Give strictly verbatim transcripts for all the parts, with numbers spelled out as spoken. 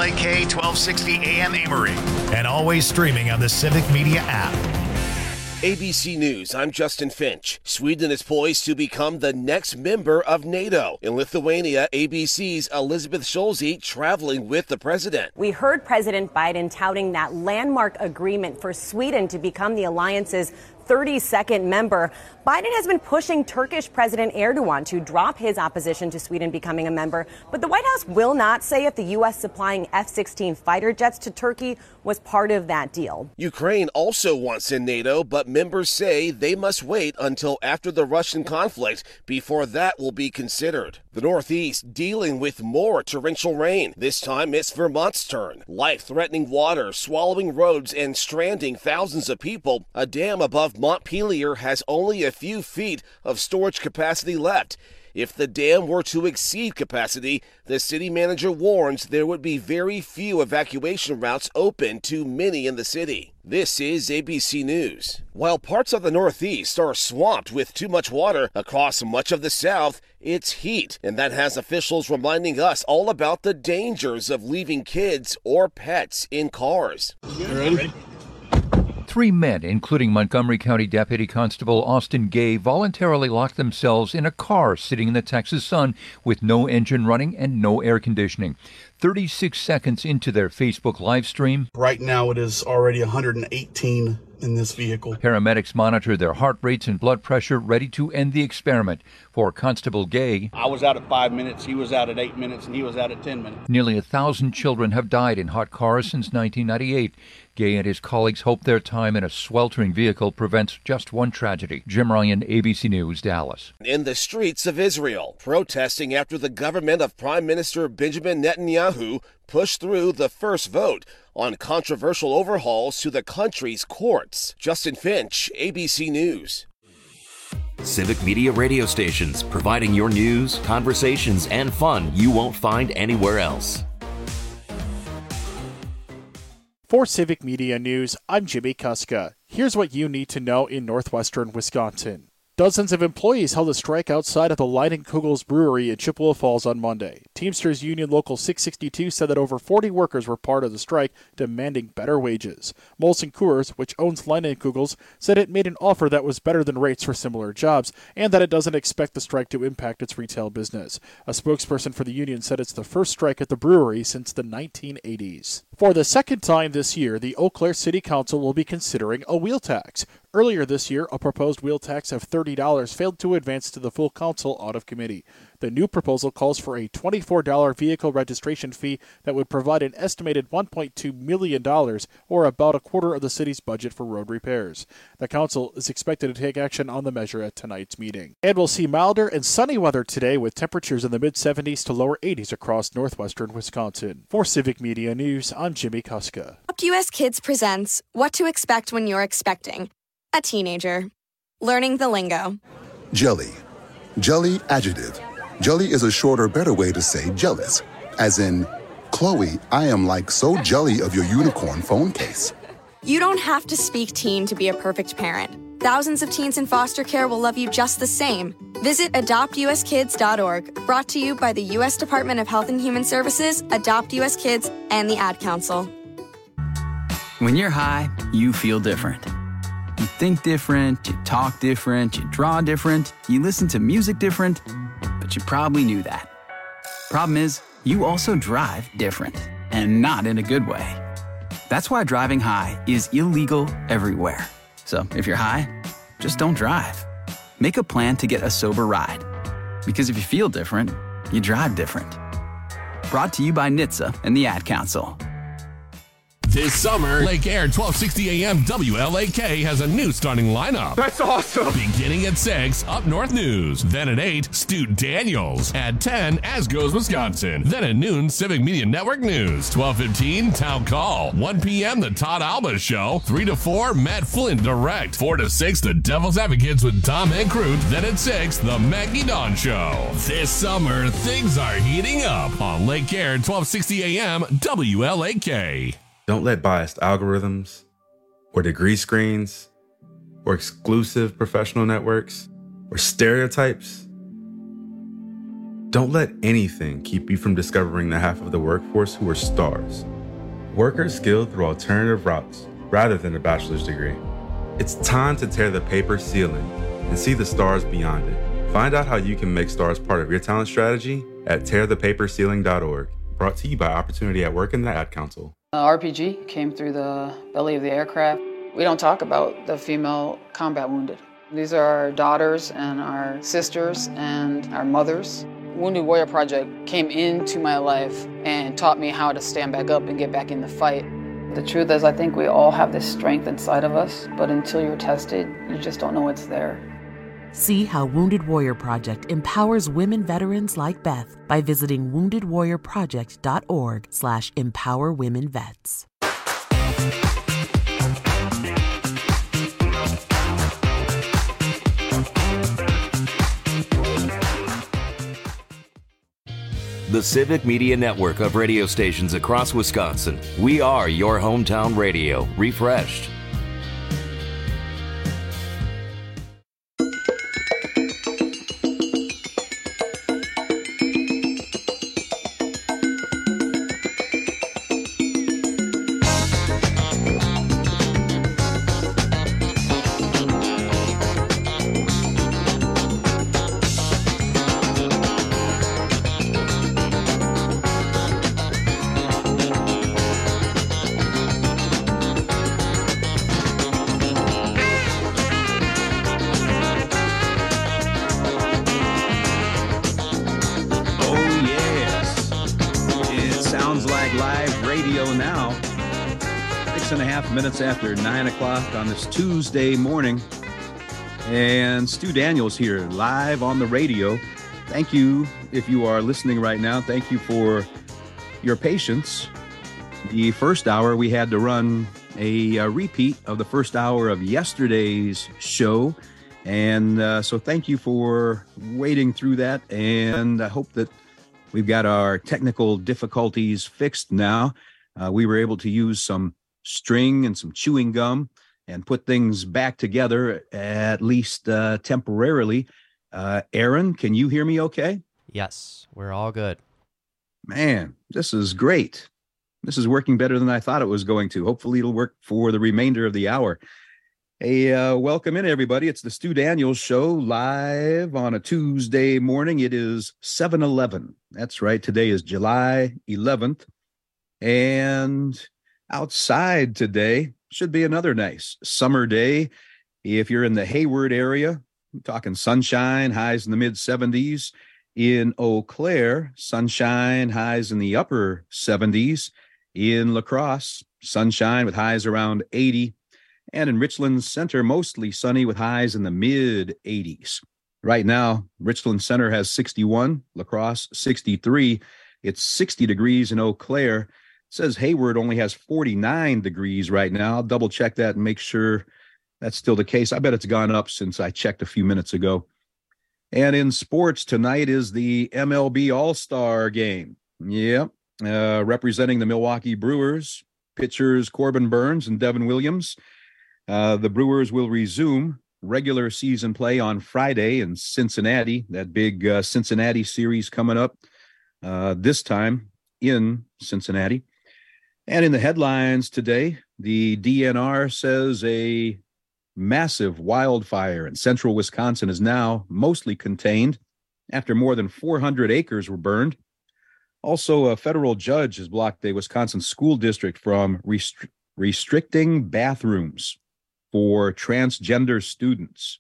L A K twelve sixty A M Amory, and always streaming on the Civic Media app. A B C News, I'm Justin Finch. Sweden is poised to become the next member of NATO. In Lithuania, A B C's Elizabeth Schulze traveling with the president. We heard President Biden touting that landmark agreement for Sweden to become the alliance's thirty-second member. Biden has been pushing Turkish President Erdogan to drop his opposition to Sweden becoming a member, but the White House will not say if the U S supplying F sixteen fighter jets to Turkey was part of that deal. Ukraine also wants in NATO, but members say they must wait until after the Russian conflict before that will be considered. The Northeast dealing with more torrential rain. This time it's Vermont's turn. Life-threatening water swallowing roads and stranding thousands of people. A dam above Montpelier has only a few feet of storage capacity left. If the dam were to exceed capacity, the city manager warns there would be very few evacuation routes open to many in the city. This is A B C News. While parts of the Northeast are swamped with too much water, across much of the South, it's heat. And that has officials reminding us all about the dangers of leaving kids or pets in cars. You ready? Three men, including Montgomery County Deputy Constable Austin Gay, voluntarily locked themselves in a car sitting in the Texas sun with no engine running and no air conditioning. thirty-six seconds into their Facebook live stream. Right now it is already one hundred eighteen in this vehicle. Paramedics monitor their heart rates and blood pressure, ready to end the experiment. For Constable Gay, I was out at five minutes, he was out at eight minutes, and he was out at ten minutes. Nearly a thousand children have died in hot cars since nineteen ninety-eight. Gay and his colleagues hope their time in a sweltering vehicle prevents just one tragedy. Jim Ryan, A B C News, Dallas. In the streets of Israel, protesting after the government of Prime Minister Benjamin Netanyahu pushed through the first vote on controversial overhauls to the country's courts. Justin Finch, A B C News. Civic Media radio stations, providing your news, conversations, and fun you won't find anywhere else. For Civic Media News, I'm Jimmy Kuska. Here's what you need to know in northwestern Wisconsin. Dozens of employees held a strike outside of the Leinenkugels Brewery in Chippewa Falls on Monday. Teamsters Union Local six sixty-two said that over forty workers were part of the strike, demanding better wages. Molson Coors, which owns Leinenkugels, said it made an offer that was better than rates for similar jobs, and that it doesn't expect the strike to impact its retail business. A spokesperson for the union said it's the first strike at the brewery since the nineteen eighties. For the second time this year, the Eau Claire City Council will be considering a wheel tax. Earlier this year, a proposed wheel tax of thirty dollars failed to advance to the full council out of committee. The new proposal calls for a twenty-four dollars vehicle registration fee that would provide an estimated one point two million dollars, or about a quarter of the city's budget for road repairs. The council is expected to take action on the measure at tonight's meeting. And we'll see milder and sunny weather today with temperatures in the mid-seventies to lower eighties across northwestern Wisconsin. For Civic Media News, I'm Jimmy Kuska. Adopt U S Kids presents What to Expect When You're Expecting a Teenager. Learning the lingo. Jelly. Jelly adjective. Jelly is a shorter, better way to say jealous. As in, Chloe, I am like so jelly of your unicorn phone case. You don't have to speak teen to be a perfect parent. Thousands of teens in foster care will love you just the same. Visit adopt u s kids dot org, brought to you by the U S Department of Health and Human Services, Adopt U S Kids, and the Ad Council. When you're high, you feel different. You think different, you talk different, you draw different, you listen to music different, but you probably knew that. Problem is, you also drive different, and not in a good way. That's why driving high is illegal everywhere. So if you're high, just don't drive. Make a plan to get a sober ride. Because if you feel different, you drive different. Brought to you by N H T S A and the Ad Council. This summer, Lake Air twelve sixty A M W L A K has a new starting lineup. That's awesome. Beginning at six, Up North News. Then at eight, Stu Daniels. At ten, As Goes Wisconsin. Then at noon, Civic Media Network News. twelve fifteen, Town Call. one p.m., The Todd Alba Show. three to four, Matt Flynn Direct. four to six, The Devil's Advocates with Tom and Crute. Then at six, The Maggie Dawn Show. This summer, things are heating up on Lake Air twelve sixty A M W L A K. Don't let biased algorithms or degree screens or exclusive professional networks or stereotypes Don't let anything keep you from discovering the half of the workforce who are stars. Workers skilled through alternative routes rather than a bachelor's degree. It's time to tear the paper ceiling and see the stars beyond it. Find out how you can make stars part of your talent strategy at tear the paper ceiling dot org. Brought to you by Opportunity at Work and the Ad Council. Uh, R P G came through the belly of the aircraft. We don't talk about the female combat wounded. These are our daughters and our sisters and our mothers. Wounded Warrior Project came into my life and taught me how to stand back up and get back in the fight. The truth is, I think we all have this strength inside of us, but until you're tested, you just don't know it's there. See how Wounded Warrior Project empowers women veterans like Beth by visiting wounded warrior project dot org slash empower women vets. The Civic Media Network of radio stations across Wisconsin. We are your hometown radio, refreshed. Minutes after nine o'clock on this Tuesday morning, and Stu Daniels here live on the radio. Thank you if you are listening right now. Thank you for your patience. The first hour we had to run a, a repeat of the first hour of yesterday's show, and uh, so thank you for waiting through that, and I hope that we've got our technical difficulties fixed now. Uh, we were able to use some string and some chewing gum and put things back together, at least uh, temporarily. Uh, Aaron, can you hear me okay? Yes, we're all good. Man, this is great. This is working better than I thought it was going to. Hopefully it'll work for the remainder of the hour. Hey, uh, welcome in, everybody. It's the Stu Daniels Show live on a Tuesday morning. It is seven eleven. That's right. Today is July eleventh. And outside today should be another nice summer day. If you're in the Hayward area, I'm talking sunshine, highs in the mid seventies. In Eau Claire, sunshine, highs in the upper seventies. In La Crosse, sunshine with highs around eighty. And in Richland Center, mostly sunny with highs in the mid eighties. Right now, Richland Center has sixty-one, La Crosse sixty-three. It's sixty degrees in Eau Claire. Says Hayward only has forty-nine degrees right now. I'll double check that and make sure that's still the case. I bet it's gone up since I checked a few minutes ago. And in sports, tonight is the M L B All-Star Game. Yep. Uh, representing the Milwaukee Brewers, pitchers Corbin Burns and Devin Williams. Uh, the Brewers will resume regular season play on Friday in Cincinnati. That big uh, Cincinnati series coming up uh, this time in Cincinnati. And in the headlines today, the D N R says a massive wildfire in central Wisconsin is now mostly contained after more than four hundred acres were burned. Also, a federal judge has blocked a Wisconsin school district from restri- restricting bathrooms for transgender students.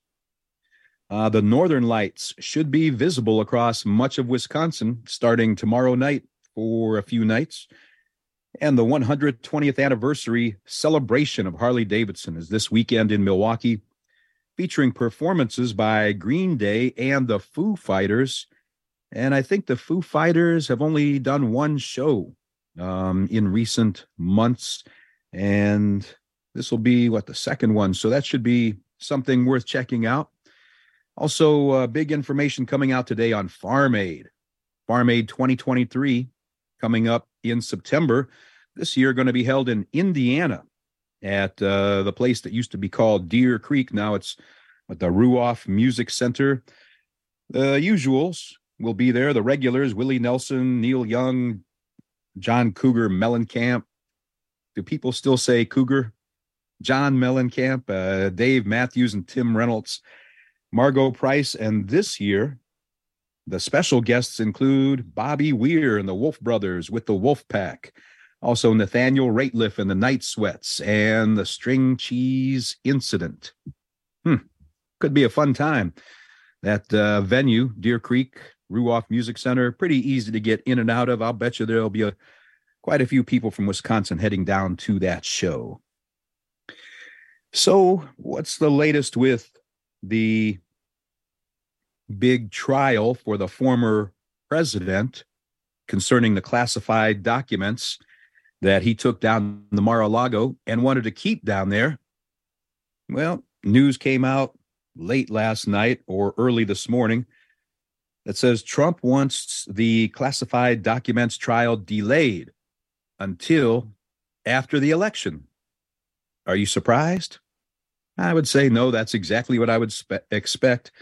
Uh, the Northern Lights should be visible across much of Wisconsin starting tomorrow night for a few nights. And the one hundred twentieth anniversary celebration of Harley-Davidson is this weekend in Milwaukee, featuring performances by Green Day and the Foo Fighters. And I think the Foo Fighters have only done one show um, in recent months. And this will be, what, the second one. So that should be something worth checking out. Also, uh, big information coming out today on Farm Aid. Farm Aid twenty twenty-three coming up in September. This year going to be held in Indiana at uh, the place that used to be called Deer Creek. Now it's at the Ruoff Music Center. The usuals, will be there. The regulars, Willie Nelson, Neil Young, John Cougar Mellencamp. Do people still say Cougar? John Mellencamp, uh, Dave Matthews, and Tim Reynolds, Margot Price. And this year, the special guests include Bobby Weir and the Wolf Brothers with the Wolf Pack. Also Nathaniel Rateliff and the Night Sweats and the String Cheese Incident. Hmm. Could be a fun time. That uh, venue, Deer Creek Ruoff Music Center, pretty easy to get in and out of. I'll bet you there'll be a, quite a few people from Wisconsin heading down to that show. So what's the latest with the big trial for the former president concerning the classified documents that he took down the Mar-a-Lago and wanted to keep down there? Well, news came out late last night or early this morning that says Trump wants the classified documents trial delayed until after the election. Are you surprised? I would say no, that's exactly what I would spe- expect.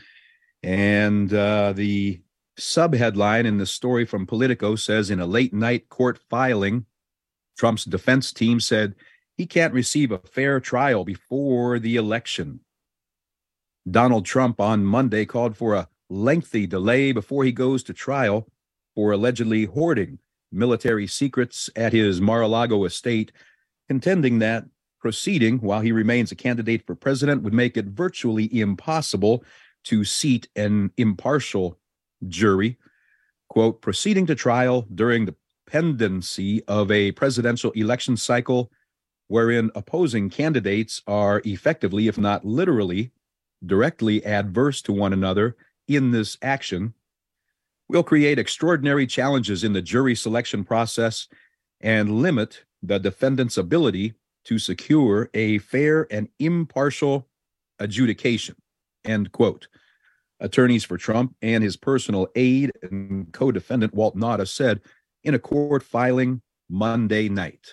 And uh, the subheadline in the story from Politico says, in a late night court filing, Trump's defense team said he can't receive a fair trial before the election. Donald Trump on Monday called for a lengthy delay before he goes to trial for allegedly hoarding military secrets at his Mar-a-Lago estate, contending that proceeding while he remains a candidate for president would make it virtually impossible to seat an impartial jury. Quote, proceeding to trial during the pendency of a presidential election cycle wherein opposing candidates are effectively, if not literally, directly adverse to one another in this action, will create extraordinary challenges in the jury selection process and limit the defendant's ability to secure a fair and impartial adjudication, end quote. Attorneys for Trump and his personal aide and co-defendant Walt Nauta said in a court filing Monday night.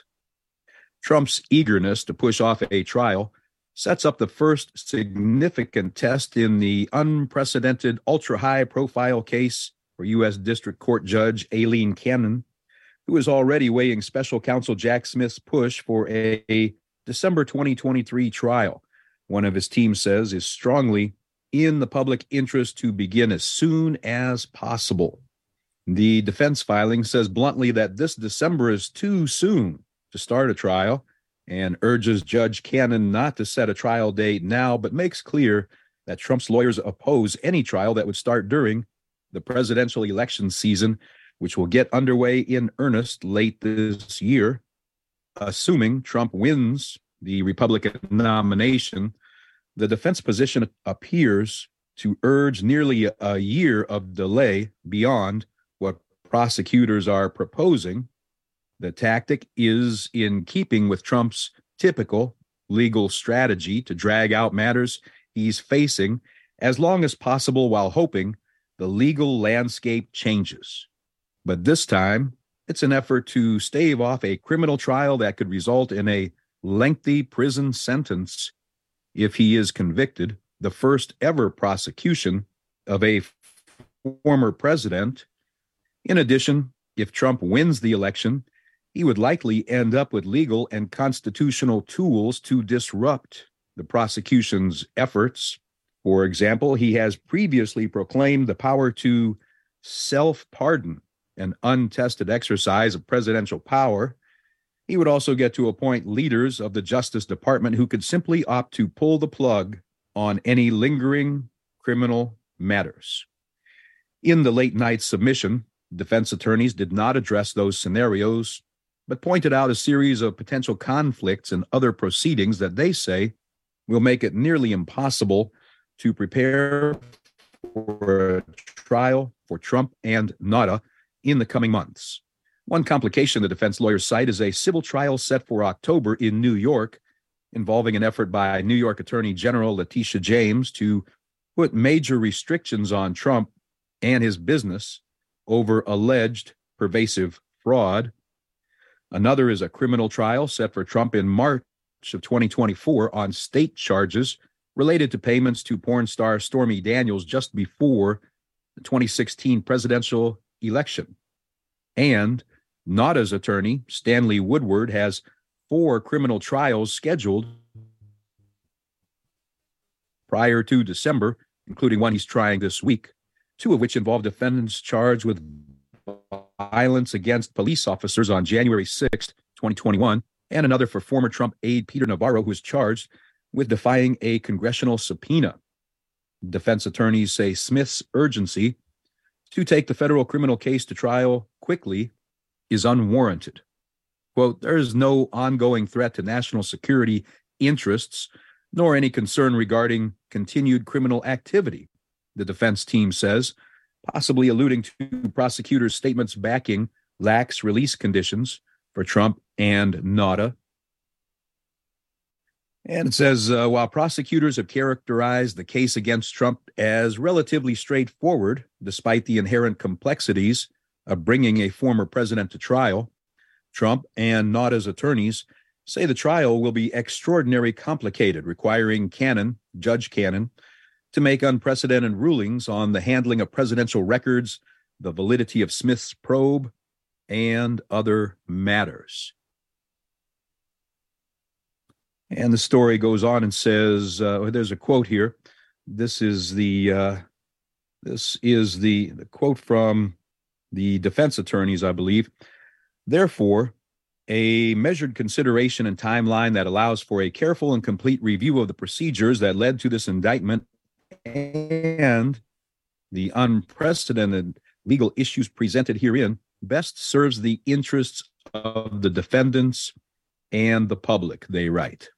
Trump's eagerness to push off a trial sets up the first significant test in the unprecedented ultra-high profile case for U S District Court Judge Aileen Cannon, who is already weighing special counsel Jack Smith's push for a, a December twenty twenty-three trial. One of his team says is strongly in the public interest to begin as soon as possible. The defense filing says bluntly that this December is too soon to start a trial and urges Judge Cannon not to set a trial date now, but makes clear that Trump's lawyers oppose any trial that would start during the presidential election season, which will get underway in earnest late this year. Assuming Trump wins the Republican nomination, the defense position appears to urge nearly a year of delay beyond what prosecutors are proposing. The tactic is in keeping with Trump's typical legal strategy to drag out matters he's facing as long as possible while hoping the legal landscape changes. But this time, it's an effort to stave off a criminal trial that could result in a lengthy prison sentence if he is convicted, the first ever prosecution of a former president. In addition, if Trump wins the election, he would likely end up with legal and constitutional tools to disrupt the prosecution's efforts. For example, he has previously proclaimed the power to self-pardon, an untested exercise of presidential power. He would also get to appoint leaders of the Justice Department who could simply opt to pull the plug on any lingering criminal matters. In the late night submission, defense attorneys did not address those scenarios, but pointed out a series of potential conflicts and other proceedings that they say will make it nearly impossible to prepare for a trial for Trump and Nauta in the coming months. One complication the defense lawyers cite is a civil trial set for October in New York, involving an effort by New York Attorney General Letitia James to put major restrictions on Trump and his business over alleged pervasive fraud. Another is a criminal trial set for Trump in March of twenty twenty-four on state charges related to payments to porn star Stormy Daniels just before the twenty sixteen presidential election. And Naughta's attorney, Stanley Woodward, has four criminal trials scheduled prior to December, including one he's trying this week, two of which involve defendants charged with violence against police officers on January sixth, twenty twenty-one, and another for former Trump aide Peter Navarro, who is charged with defying a congressional subpoena. Defense attorneys say Smith's urgency to take the federal criminal case to trial quickly is unwarranted. Quote, there is no ongoing threat to national security interests, nor any concern regarding continued criminal activity, the defense team says, possibly alluding to prosecutors' statements backing lax release conditions for Trump and Naughta. And it says, uh, while prosecutors have characterized the case against Trump as relatively straightforward, despite the inherent complexities of bringing a former president to trial, Trump and Naughta's attorneys say the trial will be extraordinarily complicated, requiring Cannon, Judge Cannon, to make unprecedented rulings on the handling of presidential records, the validity of Smith's probe, and other matters. And the story goes on and says, uh, there's a quote here. This is the uh, this is the, the quote from the defense attorneys, I believe. Therefore, a measured consideration and timeline that allows for a careful and complete review of the procedures that led to this indictment and the unprecedented legal issues presented herein best serves the interests of the defendants and the public, they write.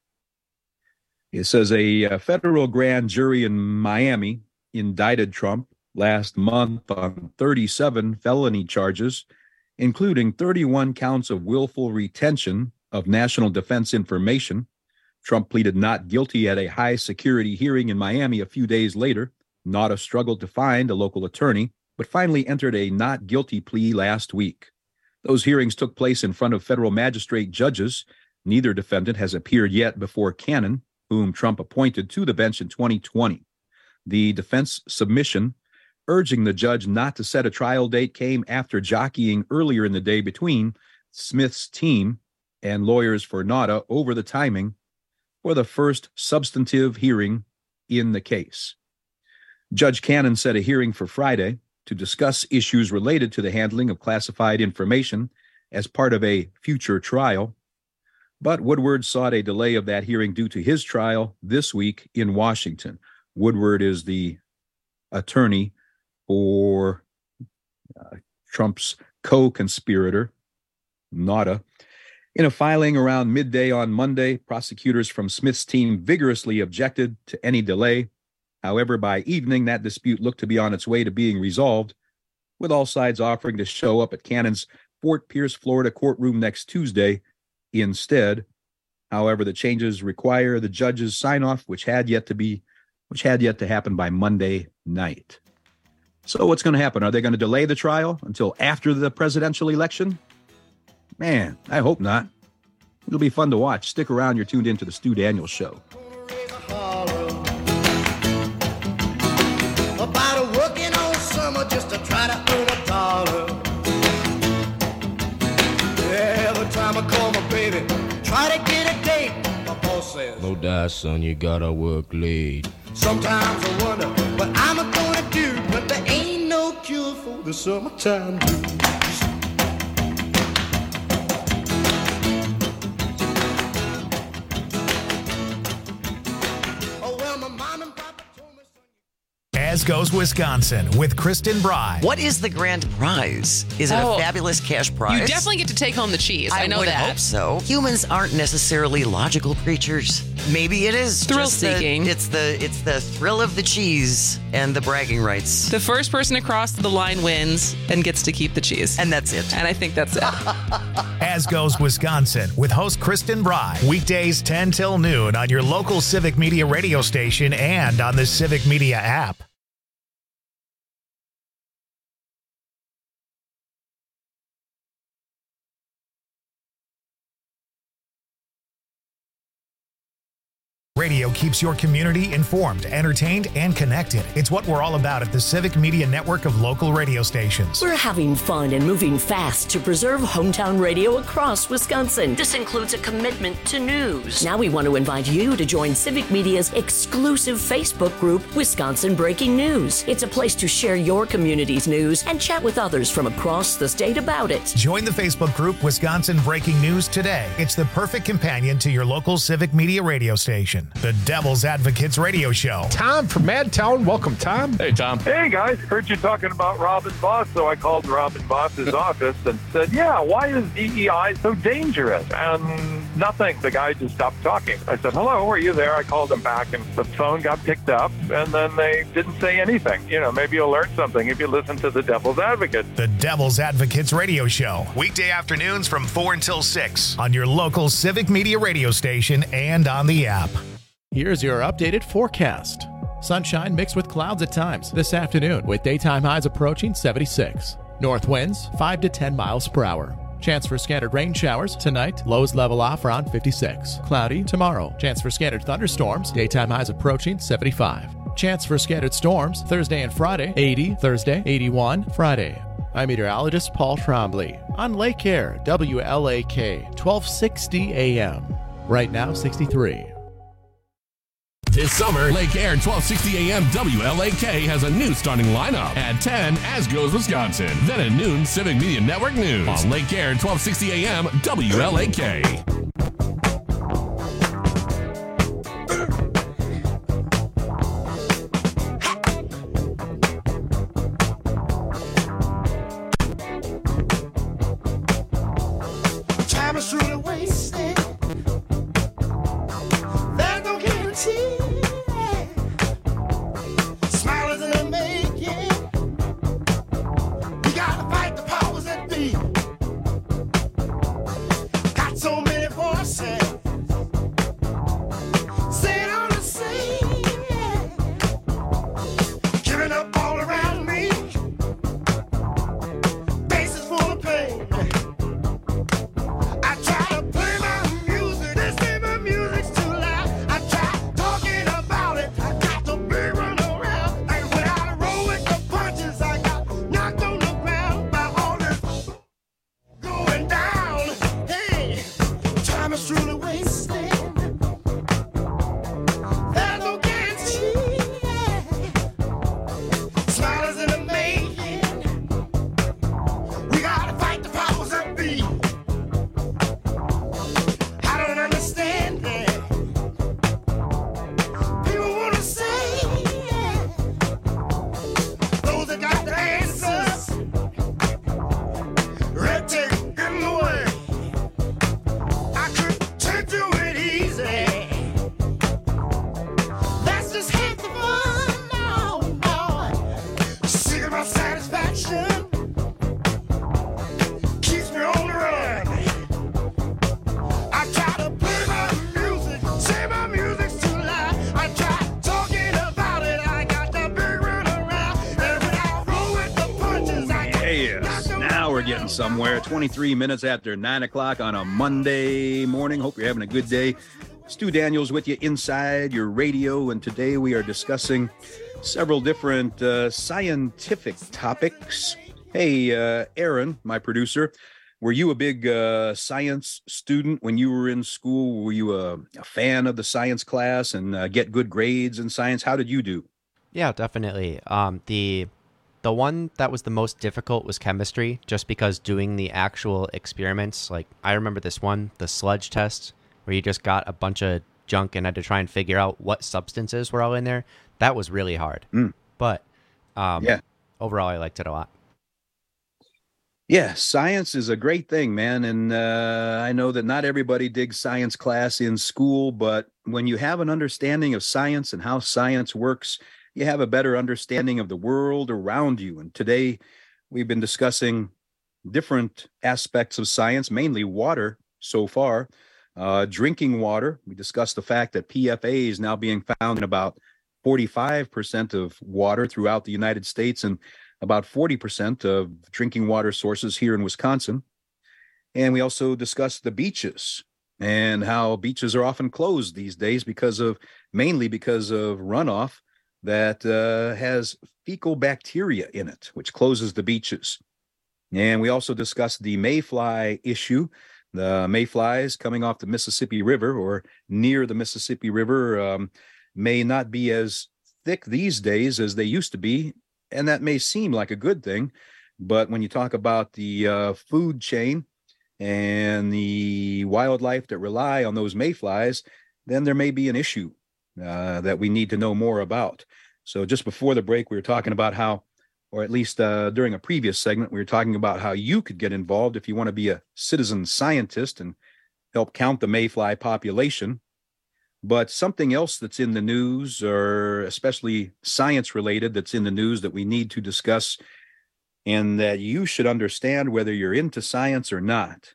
It says a, a federal grand jury in Miami indicted Trump last month on thirty-seven felony charges, including thirty-one counts of willful retention of national defense information. Trump pleaded not guilty at a high security hearing in Miami a few days later. Naughta struggled to find a local attorney, but finally entered a not guilty plea last week. Those hearings took place in front of federal magistrate judges. Neither defendant has appeared yet before Cannon, whom Trump appointed to the bench in twenty twenty. The defense submission urging the judge not to set a trial date came after jockeying earlier in the day between Smith's team and lawyers for Naughta over the timing for the first substantive hearing in the case. Judge Cannon set a hearing for Friday to discuss issues related to the handling of classified information as part of a future trial, but Woodward sought a delay of that hearing due to his trial this week in Washington. Woodward is the attorney for uh, Trump's co-conspirator, Naughta. In a filing around midday on Monday, prosecutors from Smith's team vigorously objected to any delay. However, by evening, that dispute looked to be on its way to being resolved, with all sides offering to show up at Cannon's Fort Pierce, Florida courtroom next Tuesday instead. However, the changes require the judge's sign-off, which had yet to be, which had yet to happen by Monday night. So what's going to happen? Are they going to delay the trial until after the presidential election? Man, I hope not. It'll be fun to watch. Stick around. You're tuned into the Stu Daniels Show. About a working all summer just to try to earn a dollar. Every time I call my baby, try to get a date, my boss says, no die, son, you gotta work late. Sometimes I wonder what I'm gonna do, but there ain't no cure for the summertime blues. As Goes Wisconsin with Kristen Bry. What is the grand prize? Is it Oh, a fabulous cash prize? You definitely get to take home the cheese. I, know would that. hope so. Humans aren't necessarily logical creatures. Maybe it is Thrill just the- seeking. it's the it's the thrill of the cheese and the bragging rights. The first person across the line wins and gets to keep the cheese. And that's it. And I think that's it. As Goes Wisconsin with host Kristen Bry. Weekdays ten till noon on your local Civic Media radio station and on the Civic Media app. Radio keeps your community informed, entertained, and connected. It's what we're all about at the Civic Media Network of local radio stations. We're having fun and moving fast to preserve hometown radio across Wisconsin. This includes a commitment to news. Now we want to invite you to join Civic Media's exclusive Facebook group, Wisconsin Breaking News. It's a place to share your community's news and chat with others from across the state about it. Join the Facebook group Wisconsin Breaking News today. It's the perfect companion to your local Civic Media radio station. The Devil's Advocates Radio Show. Tom from Madtown. Welcome, Tom. Hey, Tom. Hey, guys. Heard you talking about Robin Voss, so I called Robin Voss's office and said, yeah, why is D E I so dangerous? And nothing. The guy just stopped talking. I said, hello, are you there? I called him back, and the phone got picked up, and then they didn't say anything. You know, maybe you'll learn something if you listen to the Devil's Advocate. The Devil's Advocates Radio Show. Weekday afternoons from four until six on your local Civic Media radio station and on the app. Here's your updated forecast. Sunshine mixed with clouds at times this afternoon with daytime highs approaching seventy-six. North winds five to ten miles per hour. Chance for scattered rain showers tonight. Lows level off around fifty-six. Cloudy tomorrow. Chance for scattered thunderstorms. Daytime highs approaching seventy-five. Chance for scattered storms Thursday and Friday. eighty Thursday, eighty-one Friday. I'm meteorologist Paul Trombley on Lake Air, W L A K, twelve sixty A M. Right now, sixty-three. This summer, Lake Air twelve sixty A M W L A K has a new starting lineup. At ten, As Goes Wisconsin. Then at noon, Civic Media Network News. On Lake Air twelve sixty A M W L A K. Time is truly wasted. There's no guarantee. Smile is in the making. We gotta fight the powers that be. Got so many voices saying all the same. Giving up all around me. Faces full of pain. I try to play my music, they say my music's too loud. I try talking about it, I got the big run around. And when I roll with the punches, I got knocked on the ground by all this going down. Hey, time is truly wasted. There's no guarantee. Smile is in the making. We gotta fight the powers that be. I don't understand it. People wanna say those that got the answers. Red tape in the way. I could turn to it easy. That's just half the fun now, boy. Sick of my satisfaction. Keeps me on the run. I try to play my music, say my music's too loud. I try talking about it, I got the big run around. And when I roll with the punches, I get Yes, now we're getting somewhere. twenty-three minutes after nine o'clock on a Monday morning. Hope you're having a good day. Stu Daniels with you inside your radio, and today we are discussing several different uh, scientific topics. Hey, uh, Aaron, my producer, were you a big uh, science student when you were in school? Were you a, a fan of the science class and uh, get good grades in science? How did you do? Yeah, definitely. Um, the the one that was the most difficult was chemistry, just because doing the actual experiments, like I remember this one, the sludge test, where you just got a bunch of junk and had to try and figure out what substances were all in there. That was really hard. Mm. But um, Yeah. overall, I liked it a lot. Yeah, science is a great thing, man. And uh, I know that not everybody digs science class in school, but when you have an understanding of science and how science works, you have a better understanding of the world around you. And today we've been discussing different aspects of science, mainly water so far. Uh, drinking water, we discussed the fact that P F A is now being found in about forty-five percent of water throughout the United States and about forty percent of drinking water sources here in Wisconsin. And we also discussed the beaches. and how beaches are often closed these days because of, mainly because of runoff that uh, has fecal bacteria in it, which closes the beaches. And we also discussed the mayfly issue. The mayflies coming off the Mississippi River or near the Mississippi River um, may not be as thick these days as they used to be, and that may seem like a good thing. But when you talk about the uh, food chain and the wildlife that rely on those mayflies, then there may be an issue uh, that we need to know more about. So just before the break, we were talking about how, or at least uh, during a previous segment, we were talking about how you could get involved if you want to be a citizen scientist and help count the mayfly population. But something else that's in the news, or especially science related, that's in the news that we need to discuss and that you should understand whether you're into science or not,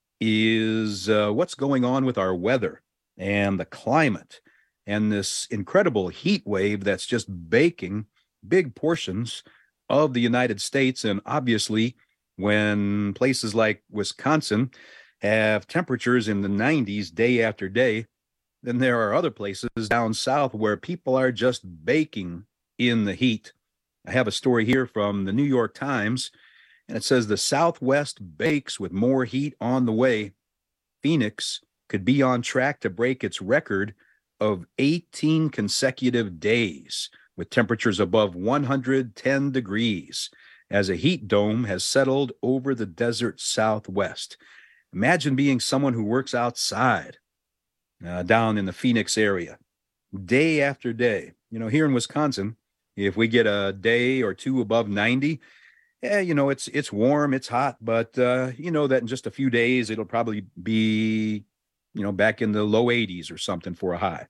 is uh, what's going on with our weather and the climate and this incredible heat wave that's just baking big portions of the United States. And obviously, when places like Wisconsin have temperatures in the nineties day after day, then there are other places down south where people are just baking in the heat. I have a story here from the New York Times, and it says the Southwest bakes with more heat on the way. Phoenix could be on track to break its record of eighteen consecutive days with temperatures above one hundred ten degrees as a heat dome has settled over the desert Southwest. Imagine being someone who works outside uh, down in the Phoenix area day after day. You know, here in Wisconsin, if we get a day or two above ninety, yeah, you know, it's it's warm, it's hot, but uh, you know that in just a few days, it'll probably be, you know, back in the low eighties or something for a high.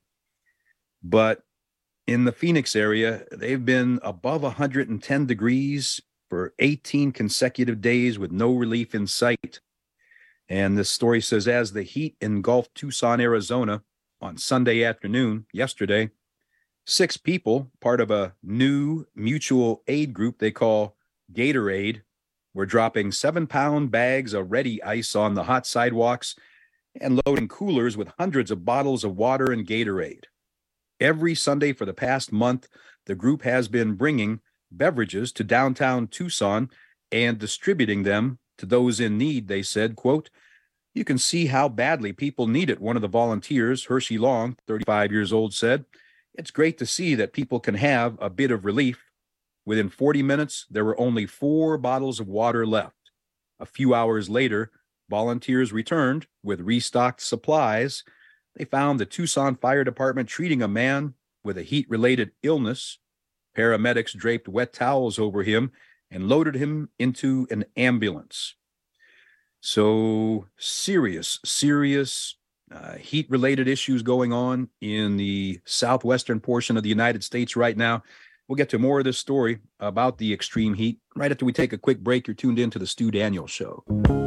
But in the Phoenix area, they've been above one hundred ten degrees for eighteen consecutive days with no relief in sight. And this story says, as the heat engulfed Tucson, Arizona on Sunday afternoon, yesterday, six people, part of a new mutual aid group they call Gatorade, were dropping seven-pound bags of Ready Ice on the hot sidewalks and loading coolers with hundreds of bottles of water and Gatorade. Every Sunday for the past month, the group has been bringing beverages to downtown Tucson and distributing them to those in need, they said, quote, "You can see how badly people need it," one of the volunteers, Hershey Long, thirty-five years old, said. "It's great to see that people can have a bit of relief." Within forty minutes, there were only four bottles of water left. A few hours later, volunteers returned with restocked supplies. They found the Tucson Fire Department treating a man with a heat-related illness. Paramedics draped wet towels over him and loaded him into an ambulance. So serious, serious uh, heat-related issues going on in the southwestern portion of the United States right now. We'll get to more of this story about the extreme heat right after we take a quick break. You're tuned in to the Stu Daniels Show.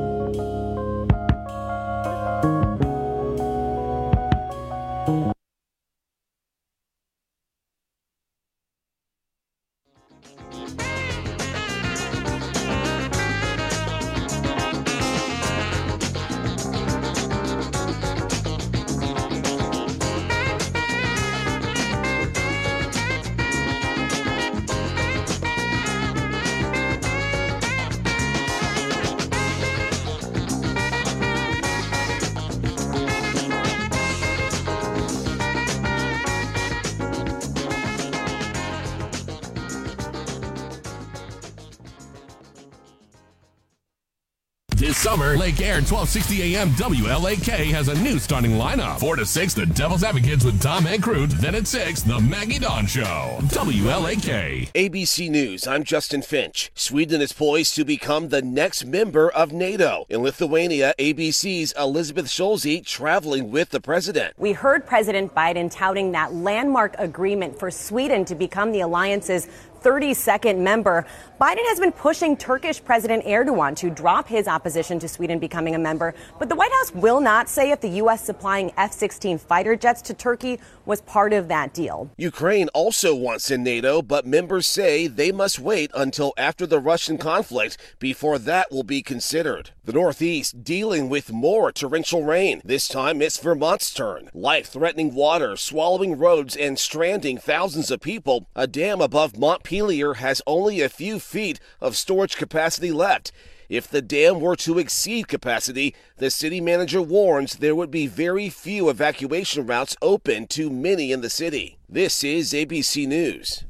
This summer, Lake Air twelve sixty A M W L A K has a new starting lineup. four to six, the Devil's Advocates with Tom Ankroot. Then at six, the Maggie Dawn Show. W L A K. A B C News, I'm Justin Finch. Sweden is poised to become the next member of NATO. In Lithuania, A B C's Elizabeth Scholze traveling with the president. We heard President Biden touting that landmark agreement for Sweden to become the alliance's thirty-second member. Biden has been pushing Turkish President Erdogan to drop his opposition to Sweden becoming a member, but the White House will not say if the U S supplying F sixteen fighter jets to Turkey was part of that deal. Ukraine also wants in NATO, but members say they must wait until after the Russian conflict before that will be considered. The Northeast dealing with more torrential rain. This time it's Vermont's turn. Life-threatening water swallowing roads and stranding thousands of people. A dam above Montpelier has only a few feet of storage capacity left. If the dam were to exceed capacity, the city manager warns there would be very few evacuation routes open to many in the city. This is A B C News.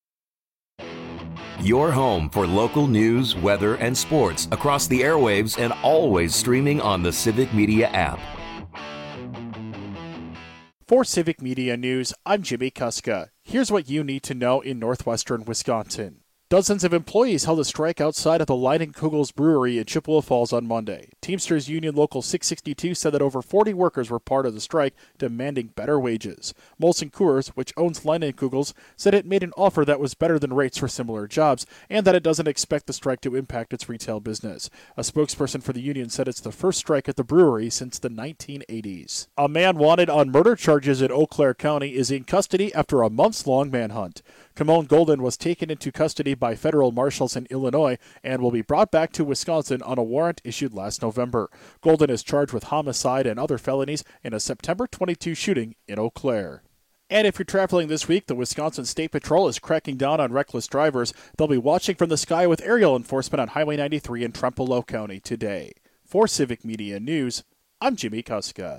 Your home for local news, weather, and sports across the airwaves and always streaming on the Civic Media app. For Civic Media News, I'm Jimmy Kuska. Here's what you need to know in northwestern Wisconsin. Dozens of employees held a strike outside of the Leinenkugels Brewery in Chippewa Falls on Monday. Teamsters Union Local six sixty-two said that over forty workers were part of the strike, demanding better wages. Molson Coors, which owns Leinenkugels, said it made an offer that was better than rates for similar jobs, and that it doesn't expect the strike to impact its retail business. A spokesperson for the union said it's the first strike at the brewery since the nineteen eighties. A man wanted on murder charges in Eau Claire County is in custody after a months-long manhunt. Kamon Golden was taken into custody by federal marshals in Illinois and will be brought back to Wisconsin on a warrant issued last November. Golden is charged with homicide and other felonies in a September twenty-second shooting in Eau Claire. And if you're traveling this week, the Wisconsin State Patrol is cracking down on reckless drivers. They'll be watching from the sky with aerial enforcement on Highway ninety-three in Trempealeau County today. For Civic Media News, I'm Jimmy Kuska.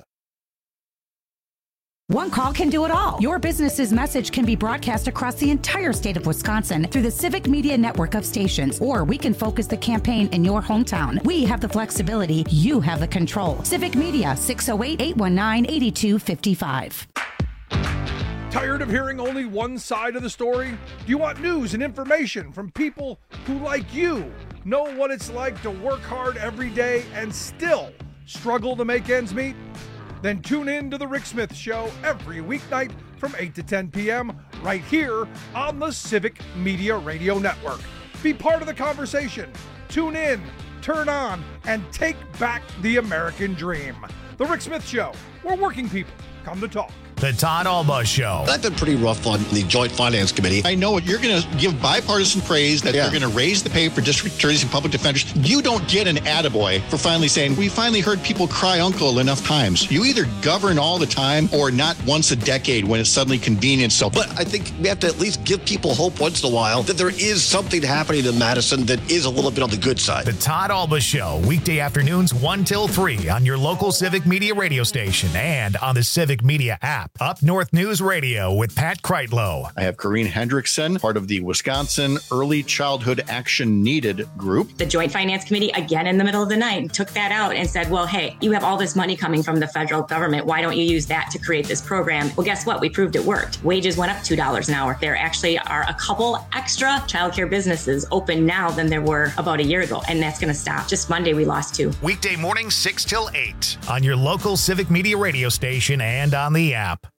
One call can do it all. Your business's message can be broadcast across the entire state of Wisconsin through the Civic Media network of stations, or we can focus the campaign in your hometown. We have the flexibility. You have the control. Civic Media, six oh eight, eight one nine, eight two five five. Tired of hearing only one side of the story? Do you want news and information from people who, like you, know what it's like to work hard every day and still struggle to make ends meet? Then tune in to The Rick Smith Show every weeknight from eight to ten p.m. right here on the Civic Media Radio Network. Be part of the conversation. Tune in, turn on, and take back the American dream. The Rick Smith Show, where working people come to talk. The Todd Alba Show. I've been pretty rough on the Joint Finance Committee. I know you're going to give bipartisan praise that yeah. you're going to raise the pay for district attorneys and public defenders. You don't get an attaboy for finally saying, we finally heard people cry uncle enough times. You either govern all the time or not once a decade when it's suddenly convenient. So, but I think we have to at least give people hope once in a while that there is something happening in Madison that is a little bit on the good side. The Todd Alba Show, weekday afternoons one till three on your local Civic Media radio station and on the Civic Media app. Up North News Radio with Pat Kreitlow. I have Corrine Hendrickson, part of the Wisconsin Early Childhood Action Needed group. The Joint Finance Committee, again in the middle of the night, took that out and said, well, hey, you have all this money coming from the federal government. Why don't you use that to create this program? Well, guess what? We proved it worked. Wages went up two dollars an hour. There actually are a couple extra childcare businesses open now than there were about a year ago, and that's going to stop. Just Monday, we lost two. Weekday mornings, six till eight on your local Civic Media radio station and on the app.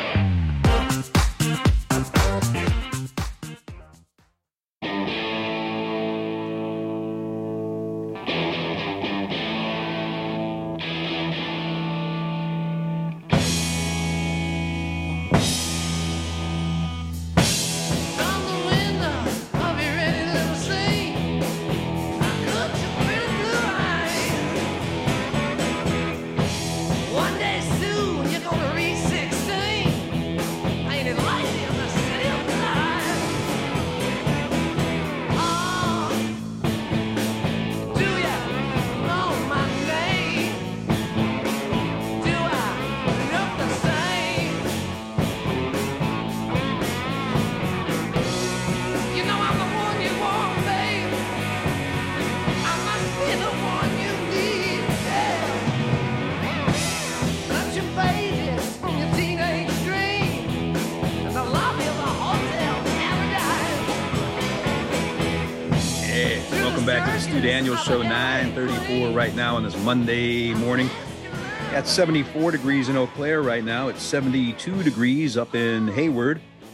Daniel Show, nine thirty-four right now on this Monday morning. At seventy-four degrees in Eau Claire right now. It's seventy-two degrees up in Hayward.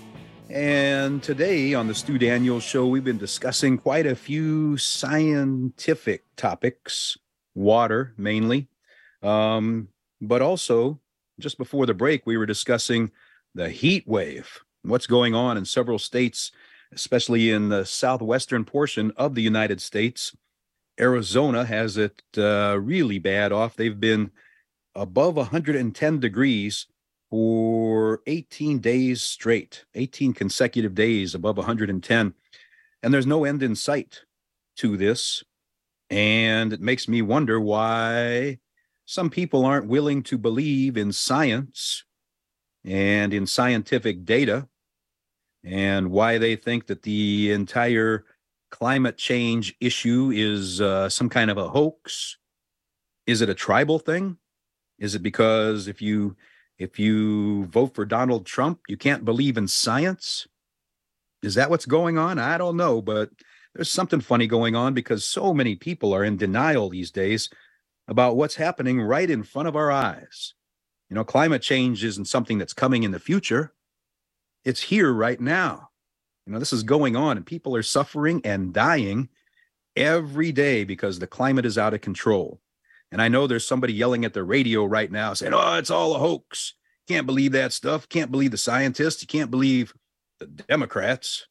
And today on the Stu Daniels Show, we've been discussing quite a few scientific topics, water mainly, um, but also just before the break, we were discussing the heat wave, what's going on in several states, especially in the southwestern portion of the United States. Arizona has it uh, really bad off. They've been above one hundred ten degrees for eighteen days straight, eighteen consecutive days above one hundred ten. And there's no end in sight to this. And it makes me wonder why some people aren't willing to believe in science and in scientific data, and why they think that the entire climate change issue is uh, some kind of a hoax. Is it a tribal thing? Is it because if you if you vote for Donald Trump, you can't believe in science? Is that what's going on? I don't know, but there's something funny going on because so many people are in denial these days about what's happening right in front of our eyes. You know, climate change isn't something that's coming in the future. It's here right now. You know, this is going on, and people are suffering and dying every day because the climate is out of control. And I know there's somebody yelling at the radio right now saying, oh, it's all a hoax. Can't believe that stuff. Can't believe the scientists. You can't believe the Democrats.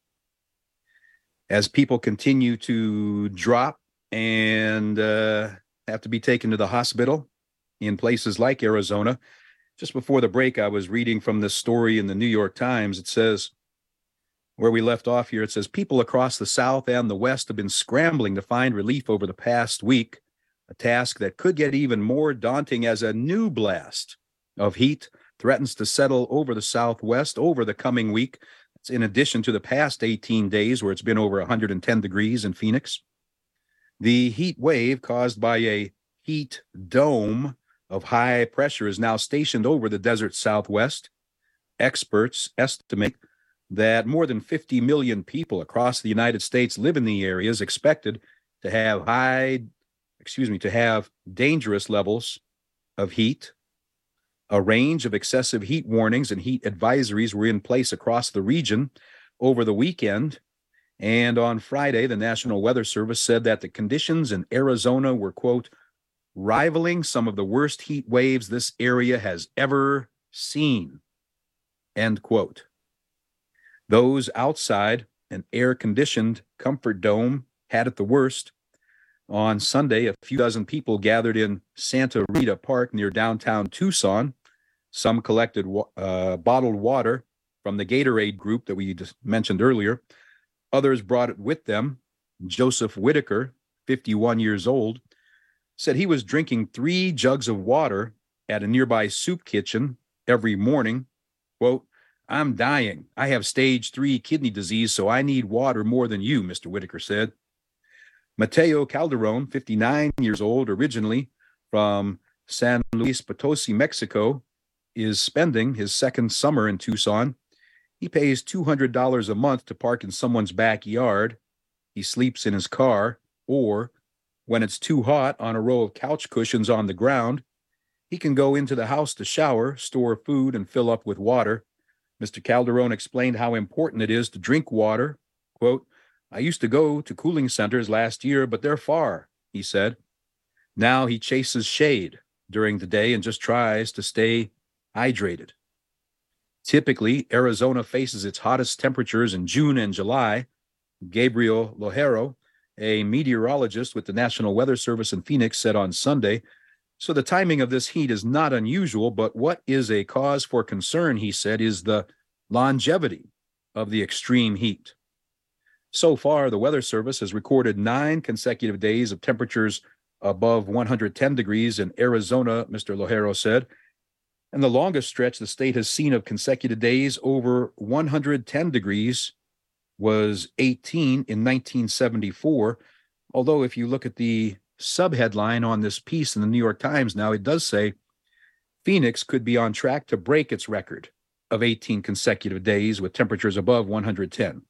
As people continue to drop and uh, have to be taken to the hospital in places like Arizona. Just before the break, I was reading from this story in the New York Times. It says, where we left off here, it says, people across the South and the West have been scrambling to find relief over the past week, a task that could get even more daunting as a new blast of heat threatens to settle over the Southwest over the coming week. It's in addition to the past eighteen days where it's been over one hundred ten degrees in Phoenix. The heat wave caused by a heat dome of high pressure is now stationed over the desert Southwest. Experts estimate that more than fifty million people across the United States live in the areas expected to have high, excuse me, to have dangerous levels of heat. A range of excessive heat warnings and heat advisories were in place across the region over the weekend. And on Friday, the National Weather Service said that the conditions in Arizona were, quote, rivaling some of the worst heat waves this area has ever seen, end quote. Those outside an air-conditioned comfort dome had it the worst. On Sunday, a few dozen people gathered in Santa Rita Park near downtown Tucson. Some collected uh, bottled water from the Gatorade group that we just mentioned earlier. Others brought it with them. Joseph Whitaker, fifty-one years old, said he was drinking three jugs of water at a nearby soup kitchen every morning. Quote, I'm dying. I have stage three kidney disease, so I need water more than you, Mister Whitaker said. Mateo Calderon, fifty-nine years old, originally from San Luis Potosi, Mexico, is spending his second summer in Tucson. He pays two hundred dollars a month to park in someone's backyard. He sleeps in his car, or when it's too hot, on a row of couch cushions on the ground. He can go into the house to shower, store food, and fill up with water. Mister Calderon explained how important it is to drink water. Quote, I used to go to cooling centers last year, but they're far, he said. Now he chases shade during the day and just tries to stay hydrated. Typically, Arizona faces its hottest temperatures in June and July. Gabriel Lojero, a meteorologist with the National Weather Service in Phoenix, said on Sunday, so the timing of this heat is not unusual, but what is a cause for concern, he said, is the longevity of the extreme heat. So far, the Weather Service has recorded nine consecutive days of temperatures above one hundred ten degrees in Arizona, Mister Lojero said. And the longest stretch the state has seen of consecutive days over one hundred ten degrees was eighteen in nineteen seventy-four. Although if you look at the subheadline on this piece in the New York Times now, it does say Phoenix could be on track to break its record of eighteen consecutive days with temperatures above one hundred ten.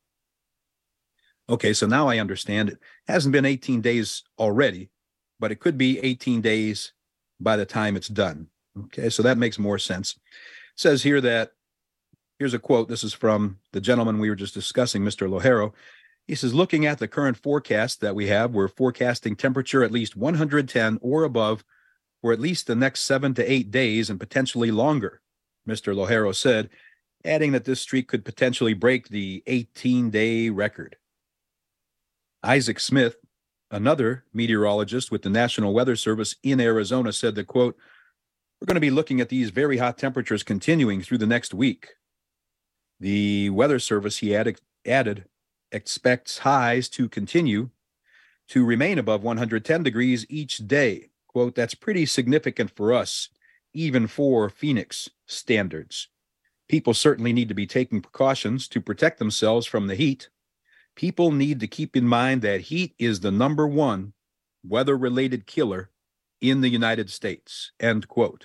Okay, so now I understand it hasn't been eighteen days already, but it could be eighteen days by the time it's done. Okay, so that makes more sense. It says here that Here's a quote. This is from the gentleman we were just discussing, Mister Lojero. He says, looking at the current forecast that we have, we're forecasting temperature at least one hundred ten or above for at least the next seven to eight days and potentially longer, Mister Lojero said, adding that this streak could potentially break the eighteen-day record. Isaac Smith, another meteorologist with the National Weather Service in Arizona, said that, quote, we're going to be looking at these very hot temperatures continuing through the next week. The Weather Service, he added, added expects highs to continue to remain above one hundred ten degrees each day. Quote, that's pretty significant for us, even for Phoenix standards. People certainly need to be taking precautions to protect themselves from the heat. People need to keep in mind that heat is the number one weather-related killer in the United States, end quote.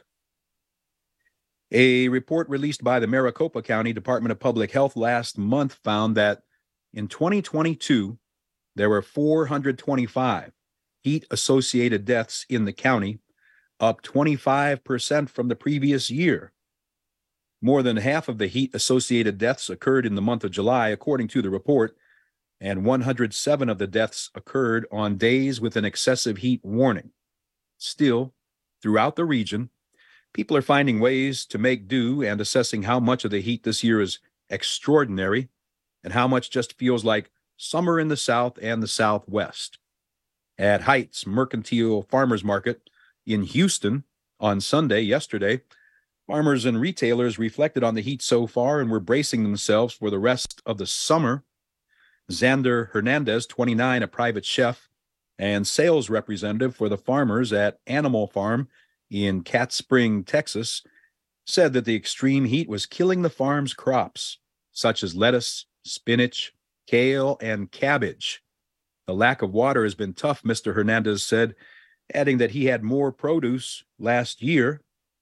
A report released by the Maricopa County Department of Public Health last month found that in twenty twenty-two, there were four hundred twenty-five heat-associated deaths in the county, up twenty-five percent from the previous year. More than half of the heat-associated deaths occurred in the month of July, according to the report, and one hundred seven of the deaths occurred on days with an excessive heat warning. Still, throughout the region, people are finding ways to make do and assessing how much of the heat this year is extraordinary and how much just feels like summer in the South and the Southwest. At Heights Mercantile Farmers Market in Houston on Sunday, yesterday, farmers and retailers reflected on the heat so far and were bracing themselves for the rest of the summer. Xander Hernandez, twenty-nine, a private chef and sales representative for the farmers at Animal Farm in Cat Spring, Texas, said that the extreme heat was killing the farm's crops, such as lettuce, spinach, kale, and cabbage. The lack of water has been tough, Mister Hernandez said, adding that he had more produce last year.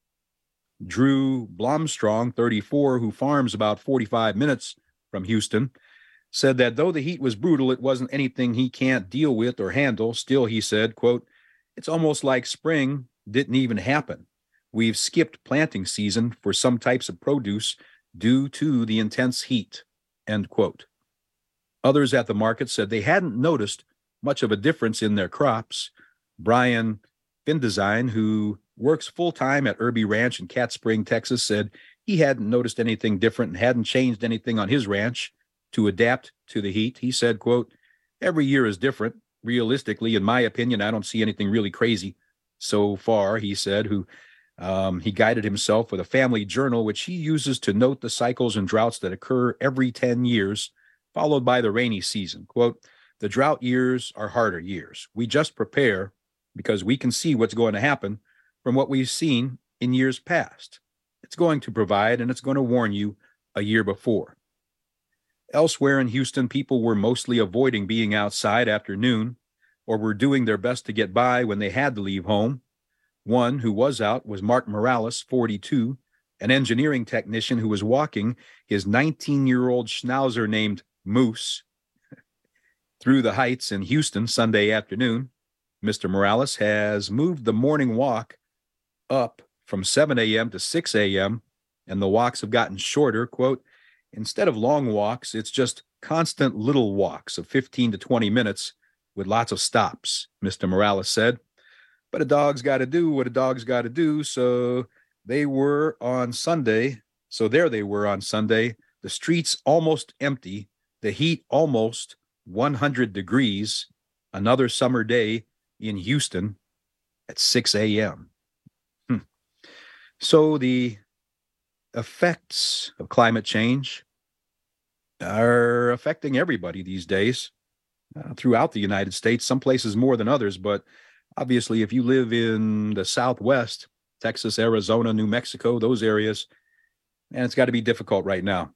Drew Blomstrong, thirty-four, who farms about forty-five minutes from Houston, said that though the heat was brutal, it wasn't anything he can't deal with or handle. Still, he said, quote, it's almost like spring didn't even happen. We've skipped planting season for some types of produce due to the intense heat, end quote. Others at the market said they hadn't noticed much of a difference in their crops. Brian Findesign, who works full-time at Irby Ranch in Cat Spring, Texas, said he hadn't noticed anything different and hadn't changed anything on his ranch to adapt to the heat. He said, quote, every year is different. Realistically, in my opinion, I don't see anything really crazy so far, he said, who um, he guided himself with a family journal, which he uses to note the cycles and droughts that occur every ten years, followed by the rainy season. Quote, the drought years are harder years. We just prepare because we can see what's going to happen from what we've seen in years past. It's going to provide and it's going to warn you a year before. Elsewhere in Houston, people were mostly avoiding being outside after noon or were doing their best to get by when they had to leave home. One who was out was Mark Morales, forty-two, an engineering technician who was walking his nineteen-year-old Schnauzer named Moose through the Heights in Houston Sunday afternoon. Mister Morales has moved the morning walk up from seven a.m. to six a.m., and the walks have gotten shorter. Quote, instead of long walks, it's just constant little walks of fifteen to twenty minutes with lots of stops, Mister Morales said. But a dog's got to do what a dog's got to do, so they were on Sunday. So there they were on Sunday. The streets almost empty, the heat almost one hundred degrees, another summer day in Houston at six a.m. Hmm. So the effects of climate change are affecting everybody these days uh, throughout the United States, some places more than others. But obviously, if you live in the Southwest, Texas, Arizona, New Mexico, those areas, and it's got to be difficult right now.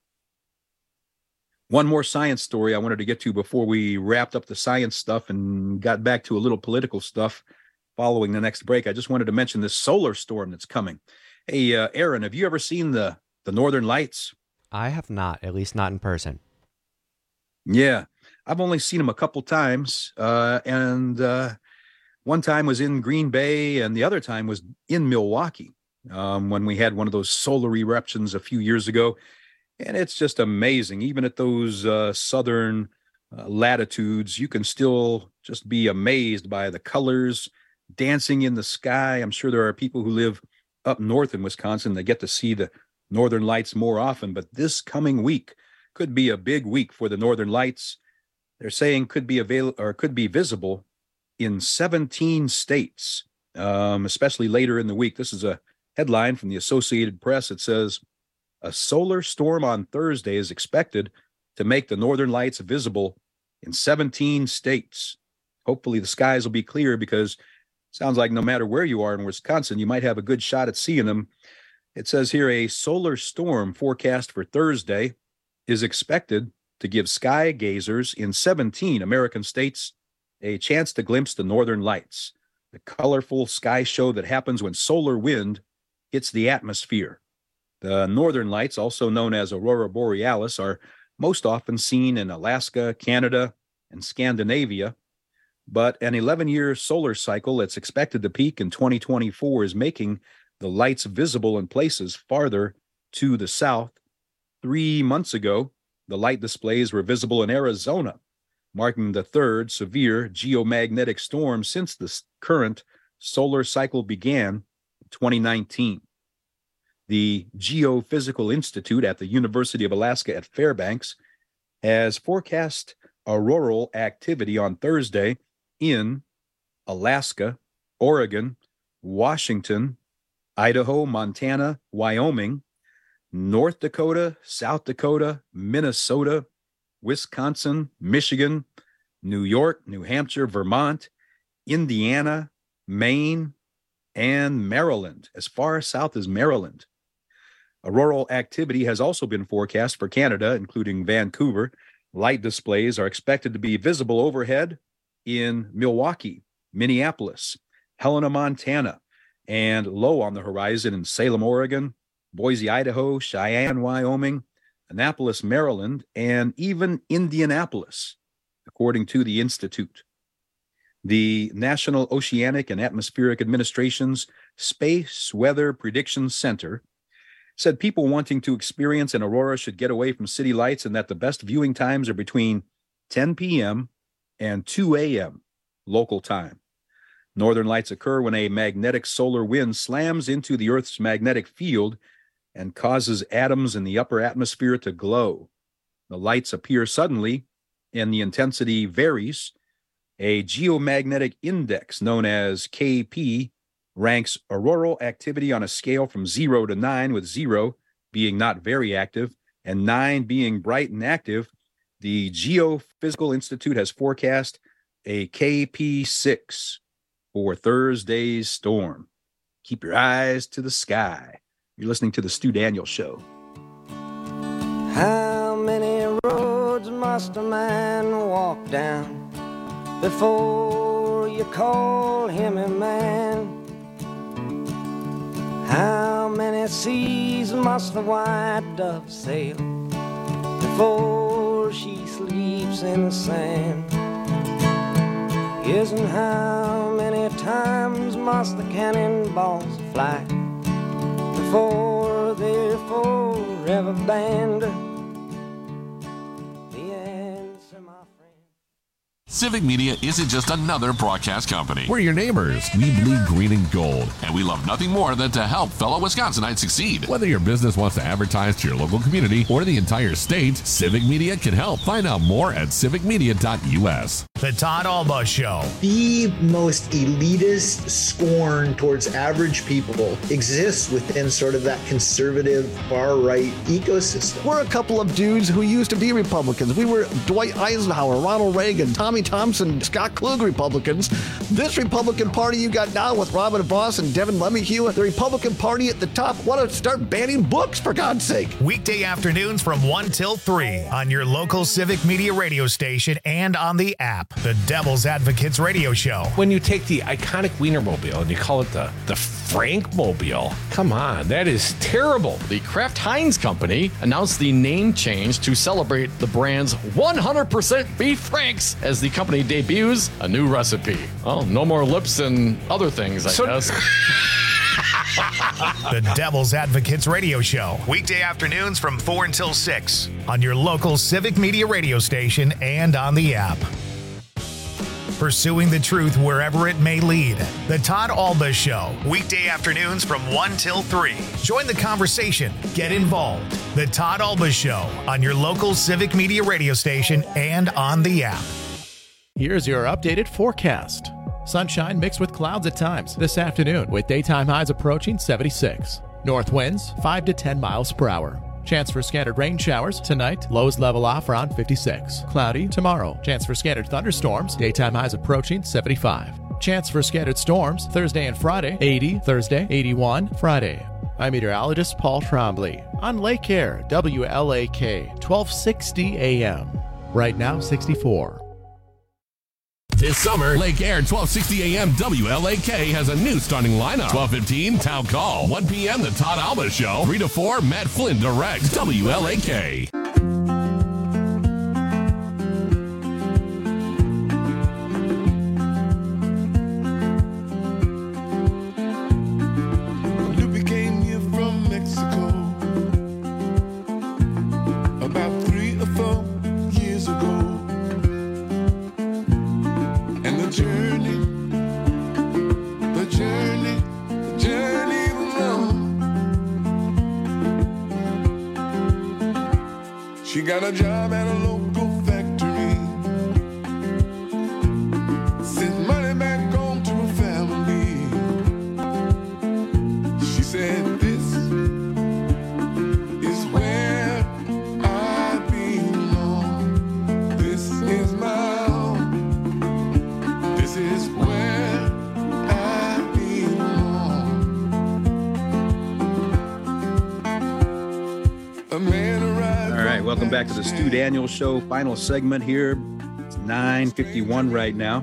One more science story I wanted to get to before we wrapped up the science stuff and got back to a little political stuff following the next break. I just wanted to mention this solar storm that's coming. Hey, uh, Aaron, have you ever seen the, the Northern Lights? I have not, at least not in person. Yeah, I've only seen them a couple times, uh, and uh, one time was in Green Bay, and the other time was in Milwaukee um, when we had one of those solar eruptions a few years ago. And it's just amazing. Even at those uh, southern uh, latitudes, you can still just be amazed by the colors dancing in the sky. I'm sure there are people who live up north in Wisconsin that get to see the northern lights more often, but this coming week could be a big week for the northern lights. They're saying could be avail- or could be visible in seventeen states, um, especially later in the week. This is a headline from the Associated Press. It says, a solar storm on Thursday is expected to make the northern lights visible in seventeen states. Hopefully the skies will be clear, because it sounds like no matter where you are in Wisconsin, you might have a good shot at seeing them. It says here a solar storm forecast for Thursday is expected to give sky gazers in seventeen American states a chance to glimpse the northern lights, the colorful sky show that happens when solar wind hits the atmosphere. The northern lights, also known as aurora borealis, are most often seen in Alaska, Canada, and Scandinavia. But an eleven-year solar cycle that's expected to peak in twenty twenty-four is making the lights visible in places farther to the south. Three months ago, the light displays were visible in Arizona, marking the third severe geomagnetic storm since the current solar cycle began in twenty nineteen. The Geophysical Institute at the University of Alaska at Fairbanks has forecast auroral activity on Thursday in Alaska, Oregon, Washington, Idaho, Montana, Wyoming, North Dakota, South Dakota, Minnesota, Wisconsin, Michigan, New York, New Hampshire, Vermont, Indiana, Maine, and Maryland, as far south as Maryland. Auroral activity has also been forecast for Canada, including Vancouver. Light displays are expected to be visible overhead in Milwaukee, Minneapolis, Helena, Montana, and low on the horizon in Salem, Oregon, Boise, Idaho, Cheyenne, Wyoming, Annapolis, Maryland, and even Indianapolis, according to the Institute. The National Oceanic and Atmospheric Administration's Space Weather Prediction Center said people wanting to experience an aurora should get away from city lights, and that the best viewing times are between ten p.m. and two a.m. local time. Northern lights occur when a magnetic solar wind slams into the Earth's magnetic field and causes atoms in the upper atmosphere to glow. The lights appear suddenly, and the intensity varies. A geomagnetic index known as K P ranks auroral activity on a scale from zero to nine, with zero being not very active and nine being bright and active. The Geophysical Institute has forecast a K P six for Thursday's storm. Keep your eyes to the sky. You're listening to the Stu Daniels Show. How many roads must a man walk down before you call him a man? How many seas must the white dove sail before she sleeps in the sand? Yes, and how many times must the cannonballs fly before they're forever banned? Civic Media isn't just another broadcast company. We're your neighbors. We bleed green and gold, and we love nothing more than to help fellow Wisconsinites succeed. Whether your business wants to advertise to your local community or the entire state, Civic Media can help. Find out more at civic media dot u s. The Todd Alba Show. The most elitist scorn towards average people exists within sort of that conservative far-right ecosystem. We're a couple of dudes who used to be Republicans. We were Dwight Eisenhower, Ronald Reagan, Tommy Thompson, Scott Klug Republicans. This Republican Party you got now with Robin Voss and Devin Lemihue, the Republican Party at the top, want to start banning books, for God's sake. Weekday afternoons from one till three on your local Civic Media radio station and on the app. The Devil's Advocates Radio Show. When you take the iconic Wienermobile and you call it the, the Frankmobile, come on, that is terrible. The Kraft Heinz Company announced the name change to celebrate the brand's one hundred percent beef Franks as the company debuts a new recipe. Well, no more lips and other things, I So- guess. The Devil's Advocates Radio Show, weekday afternoons from four until six on your local Civic Media radio station and on the app. Pursuing the truth wherever it may lead. The Todd Alba Show, weekday afternoons from one till three. Join the conversation. Get involved. The Todd Alba Show on your local Civic Media radio station and on the app. Here's your updated forecast. Sunshine mixed with clouds at times this afternoon with daytime highs approaching seventy-six. North winds five to ten miles per hour. Chance for scattered rain showers tonight. Lows level off around fifty-six. Cloudy tomorrow. Chance for scattered thunderstorms. Daytime highs approaching seventy-five. Chance for scattered storms Thursday and Friday. eighty Thursday, eighty-one Friday. I'm meteorologist Paul Trombley on Lake Air, W L A K, twelve sixty A M. Right now, sixty-four. This summer, Lake Air twelve sixty A M W L A K has a new starting lineup. twelve fifteen Town Call. one p.m. The Todd Alba Show. three to four Matt Flynn directs W L A K. Lupe came here from Mexico about three or four years ago. And the journey, the journey, the journey was long. She got a job at a local factory. Sent money back home to her family. She said, this is where I belong. This is my home. This is where I belong. A man arrived. All right, welcome back to the Stu Daniels Show. Final segment here. It's nine fifty-one right now.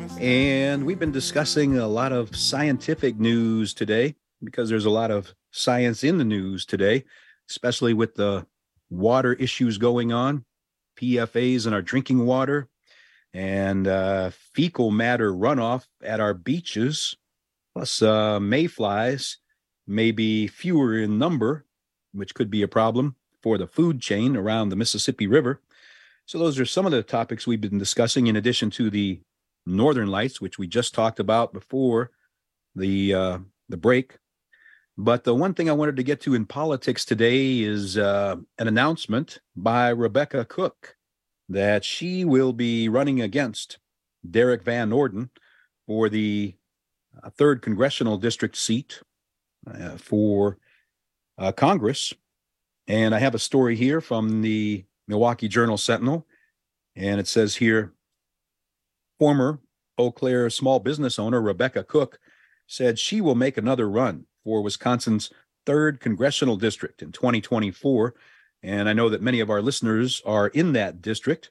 And we've been discussing a lot of scientific news today because there's a lot of science in the news today, especially with the water issues going on, P F As in our drinking water, and uh, fecal matter runoff at our beaches, plus uh, mayflies may be fewer in number, which could be a problem for the food chain around the Mississippi River. So those are some of the topics we've been discussing in addition to the Northern Lights, which we just talked about before the uh, the break. But the one thing I wanted to get to in politics today is uh, an announcement by Rebecca Cook that she will be running against Derek Van Orden for the uh, third congressional district seat uh, for uh, Congress. And I have a story here from the Milwaukee Journal Sentinel, and it says here, former Eau Claire small business owner Rebecca Cook said she will make another run for Wisconsin's third congressional district in twenty twenty-four. And I know that many of our listeners are in that district.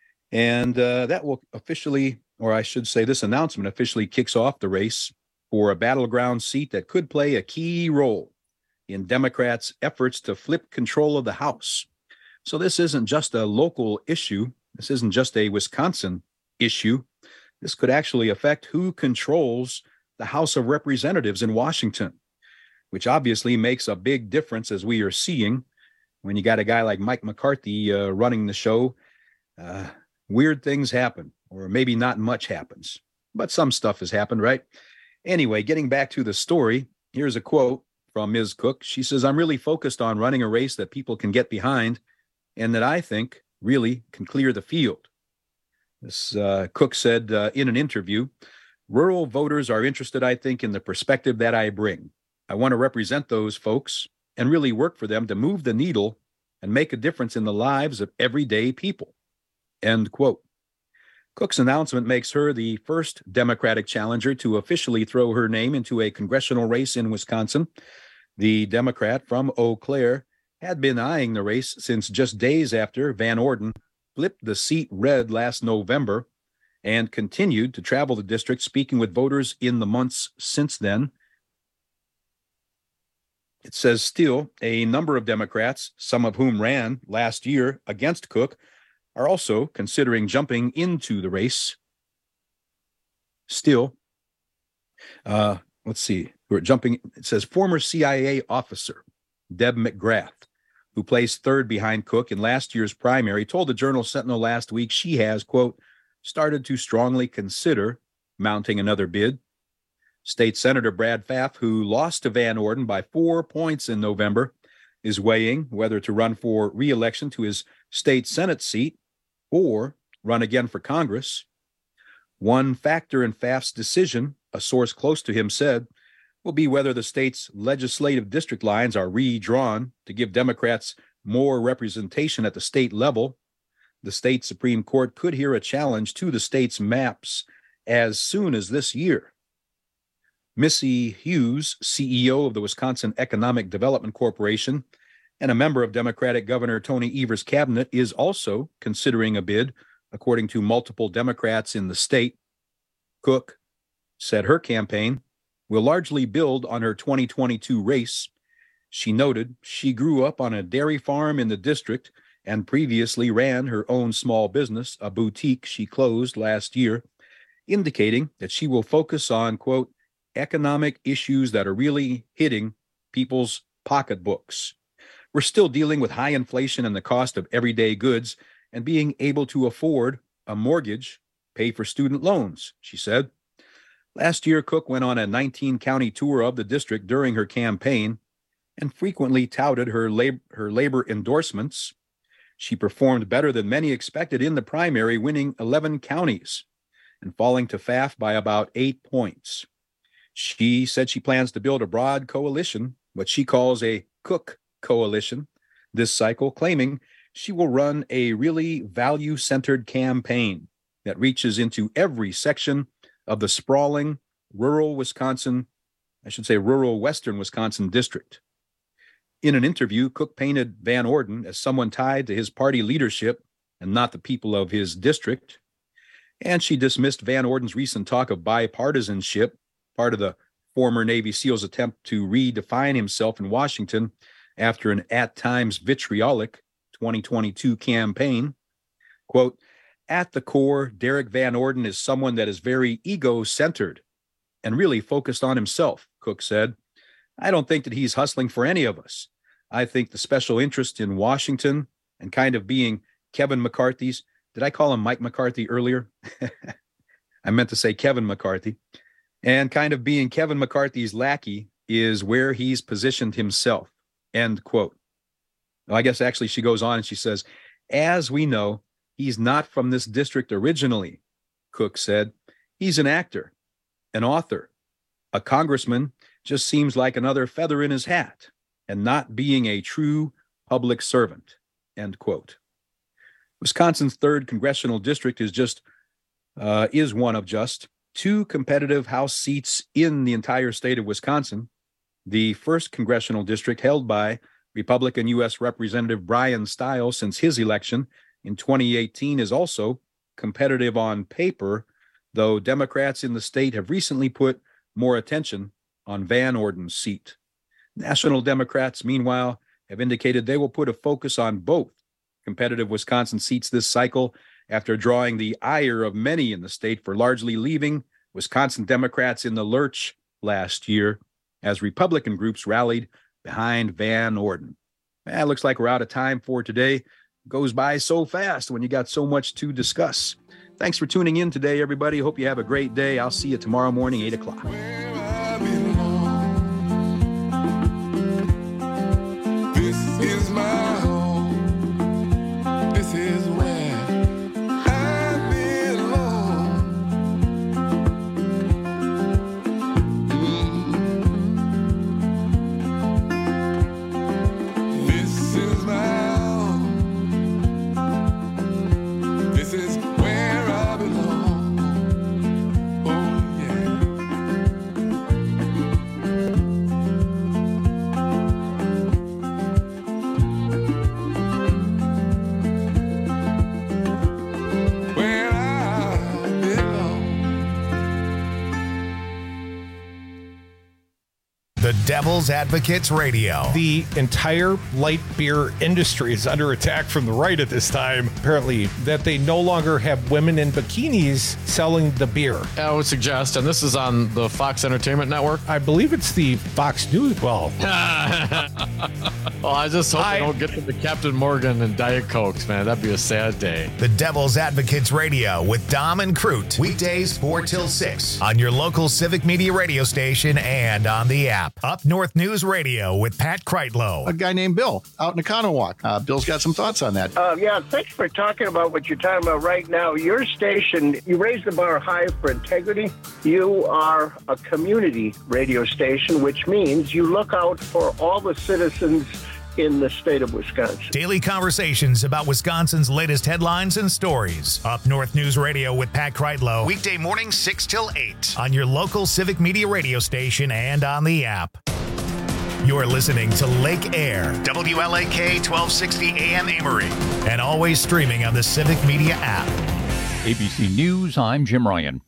And uh, that will officially, or I should say this announcement officially kicks off the race for a battleground seat that could play a key role in Democrats' efforts to flip control of the House. So this isn't just a local issue. This isn't just a Wisconsin issue. This could actually affect who controls the House of Representatives in Washington, which obviously makes a big difference, as we are seeing when you got a guy like Mike McCarthy uh, running the show. Uh, weird things happen, or maybe not much happens, but some stuff has happened, right? Anyway, getting back to the story, here's a quote from Miz Cook. She says, "I'm really focused on running a race that people can get behind and that I think really can clear the field." This uh, Cook said uh, in an interview, "Rural voters are interested, I think, in the perspective that I bring. I want to represent those folks and really work for them to move the needle and make a difference in the lives of everyday people." End quote. Cook's announcement makes her the first Democratic challenger to officially throw her name into a congressional race in Wisconsin. The Democrat from Eau Claire had been eyeing the race since just days after Van Orden flipped the seat red last November and continued to travel the district, speaking with voters in the months since then. It says still, a number of Democrats, some of whom ran last year against Cook, are also considering jumping into the race. Still, uh, let's see. We're jumping, it says former C I A officer Deb McGrath, who placed third behind Cook in last year's primary, told the Journal Sentinel last week she has, quote, started to strongly consider mounting another bid. State Senator Brad Pfaff, who lost to Van Orden by four points in November, is weighing whether to run for re-election to his state Senate seat or run again for Congress. One factor in Pfaff's decision, a source close to him said, will be whether the state's legislative district lines are redrawn to give Democrats more representation at the state level. The state Supreme Court could hear a challenge to the state's maps as soon as this year. Missy Hughes, C E O of the Wisconsin Economic Development Corporation and a member of Democratic Governor Tony Evers' cabinet, is also considering a bid, according to multiple Democrats in the state. Cook said her campaign will largely build on her twenty twenty-two race. She noted she grew up on a dairy farm in the district and previously ran her own small business, a boutique she closed last year, indicating that she will focus on, quote, economic issues that are really hitting people's pocketbooks. We're still dealing with high inflation and the cost of everyday goods and being able to afford a mortgage, pay for student loans, she said. Last year, Cook went on a nineteen-county tour of the district during her campaign and frequently touted her lab- her labor endorsements. She performed better than many expected in the primary, winning eleven counties and falling to Pfaff by about eight points. She said she plans to build a broad coalition, what she calls a Cook coalition, this cycle, claiming she will run a really value-centered campaign that reaches into every section of the sprawling rural Wisconsin, I should say rural western Wisconsin district. In an interview, Cook painted Van Orden as someone tied to his party leadership and not the people of his district. And she dismissed Van Orden's recent talk of bipartisanship, part of the former Navy SEAL's attempt to redefine himself in Washington after an at times vitriolic twenty twenty-two campaign. Quote, at the core, Derek Van Orden is someone that is very ego-centered and really focused on himself, Cook said. I don't think that he's hustling for any of us. I think the special interest in Washington and kind of being Kevin McCarthy's, did I call him Mike McCarthy earlier? I meant to say Kevin McCarthy. And kind of being Kevin McCarthy's lackey is where he's positioned himself, end quote. Well, I guess actually she goes on and she says, as we know, he's not from this district originally, Cook said. He's an actor, an author, a congressman, just seems like another feather in his hat and not being a true public servant, end quote. Wisconsin's third congressional district is just, uh, is one of just two competitive House seats in the entire state of Wisconsin. The first congressional district held by Republican U S Representative Brian Stiles since his election in twenty eighteen is also competitive on paper, though Democrats in the state have recently put more attention on Van Orden's seat. National Democrats, meanwhile, have indicated they will put a focus on both competitive Wisconsin seats this cycle after drawing the ire of many in the state for largely leaving Wisconsin Democrats in the lurch last year as Republican groups rallied behind Van Orden. It looks like we're out of time for today. It goes by so fast when you got so much to discuss. Thanks for tuning in today, everybody. Hope you have a great day. I'll see you tomorrow morning, eight o'clock. This is my home. This is where I belong. Mm. This is my home. This is where I belong. Oh yeah. Devil's Advocates Radio. The entire light beer industry is under attack from the right at this time, apparently, that they no longer have women in bikinis selling the beer. I would suggest, and this is on the Fox Entertainment Network. I believe it's the Fox News. Well, well, I just hope I, they don't get to the Captain Morgan and Diet Cokes, man. That'd be a sad day. The Devil's Advocates Radio with Dom and Crute. Weekdays four till six on your local Civic Media radio station and on the app. Up North News Radio with Pat Kreitlow. A guy named Bill out in Economowoc. Uh, Bill's got some thoughts on that. Uh, yeah, thanks for talking about what you're talking about right now. Your station, you raise the bar high for integrity. You are a community radio station, which means you look out for all the citizens in the state of Wisconsin. Daily conversations about Wisconsin's latest headlines and stories. Up North News Radio with Pat Kreitlow. Weekday mornings six till eight on your local Civic Media radio station and on the app. You're listening to Lake Air, W L A K twelve sixty A M Amory, and always streaming on the Civic Media app. A B C News, I'm Jim Ryan.